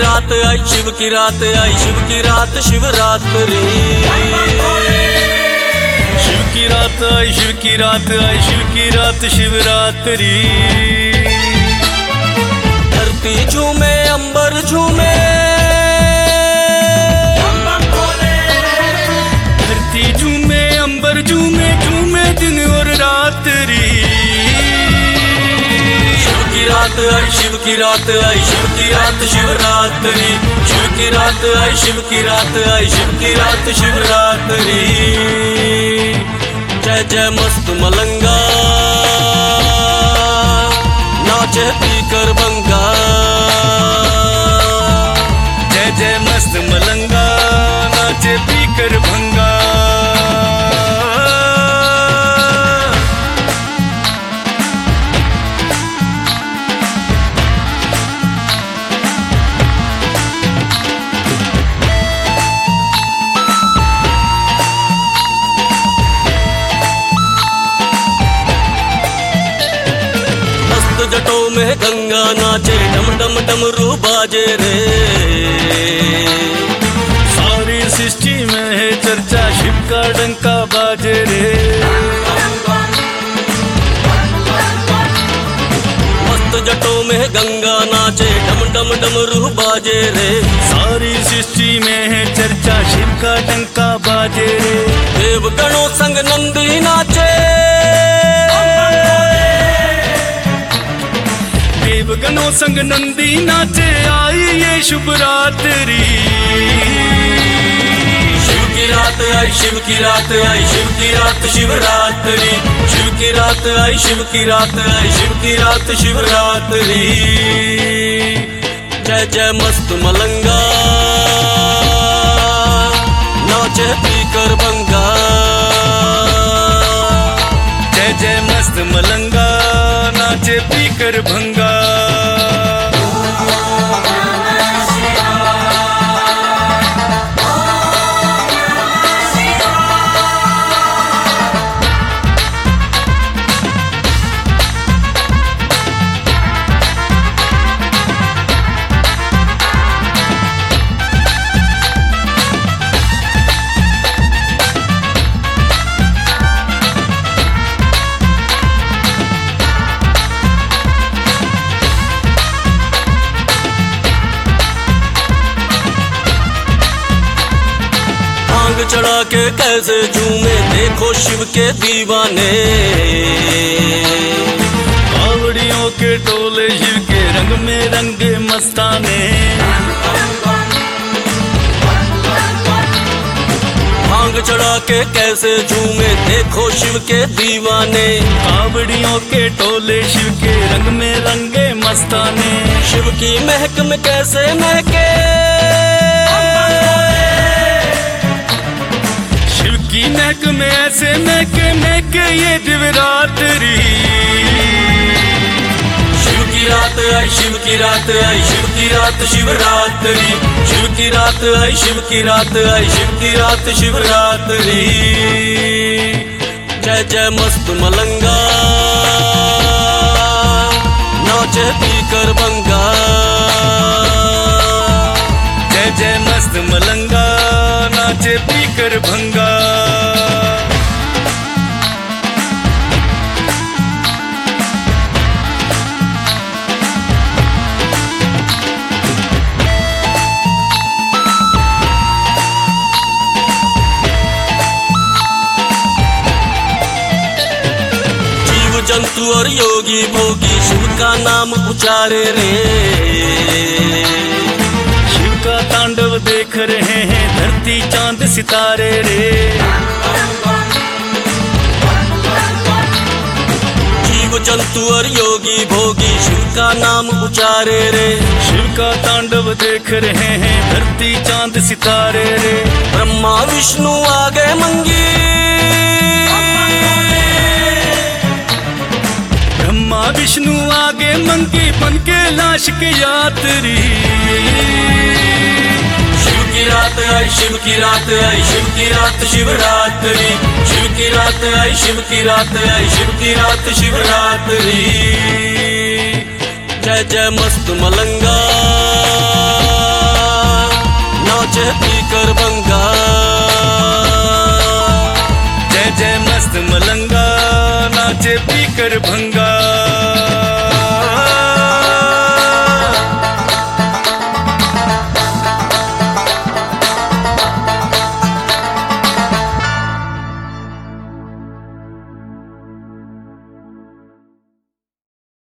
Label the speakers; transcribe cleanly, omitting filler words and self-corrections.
Speaker 1: रात आई, शिव की रात आई, शिव की रात शिवरात्रि।
Speaker 2: शिव की रात आई, शिव की रात आई, शिव की रात शिवरात्रि।
Speaker 1: धरती झूमे अंबर झूमे,
Speaker 2: धरती झूमे अंबर झूमे, झूमे दिन और रात्रि।
Speaker 1: शिव की रात आई, शिव की रात आई, शिव की रात शिवरात्रि। शिव की रात आई, शिव की रात आई, शिव की रात शिवरात्रि। जय जय मस्त मलंगा, नाचे पीकर बंगा।
Speaker 2: जय जय मस्त मलंगा, नाचे पीकर भंगा।
Speaker 1: जटों में गंगा नाचे, डम डम डमरू बाजे रे।
Speaker 2: सारी सृष्टि में है चर्चा, शिव का डंका बाजे रे।
Speaker 1: मस्त जटों में गंगा नाचे, डम डम डमरू बाजे रे।
Speaker 2: सारी सृष्टि में है चर्चा, शिव का डंका बाजे रे।
Speaker 1: देवगणों संग नंदी नाचे,
Speaker 2: देवगणों संग नंदी नाचे, आई ये शुभ रात्रि।
Speaker 1: शिव की रात आई, शिव की रात आई, शिव की रात शिवरात्रि। शिव की रात आई, शिव की रात आई, शिव की रात शिवरात्रि। जय जय मस्त मलंगा, नाचे पीकर बंगा।
Speaker 2: जय जय मस्त मलंगा, नाचे पीकर भंगा।
Speaker 1: भांग चढ़ा के कैसे झूमे, देखो शिव के दीवाने।
Speaker 2: कावड़ियों के टोले शिव के रंग में रंगे मस्ताने।
Speaker 1: भांग चढ़ा के कैसे झूमे, देखो शिव के दीवाने।
Speaker 2: कावड़ियों के टोले शिव के रंग में रंगे मस्ताने।
Speaker 1: शिव की महक में कैसे महके,
Speaker 2: शिव की महक में ऐसे महके महके ये दिवरात्रि।
Speaker 1: शिव की रात आई, शिव की रात आई, शिव की रात शिवरात्रि। शिव की रात आई, शिव की रात आई, शिव की रात शिवरात्रि। जय जय मस्त मलंगा, नाचे पीकर बंगा।
Speaker 2: जय जय मस्त मलंगा, नाचे पीकर भंगा।
Speaker 1: जीव जंतु और योगी भोगी शिव का नाम उचारे रे।
Speaker 2: शिव का तांडव देख रहे हैं धरती चांद सितारे रे।
Speaker 1: जीव जंतु और योगी भोगी शिव का नाम उचारे रे।
Speaker 2: शिव का तांडव देख रहे हैं धरती चांद सितारे रे।
Speaker 1: ब्रह्मा विष्णु आ गए मंगी,
Speaker 2: ब्रह्मा विष्णु आगे मंगी बन के लाश के यात्री।
Speaker 1: शिव की रात आई, शिव की रात आई, शिव की रात शिवरात्रि। शिव की रात आई, शिव की रात आई, शिव की रात शिवरात्रि। जय जय मस्त मलंगा, पीकर बंगा। जय जय मस्त मलंग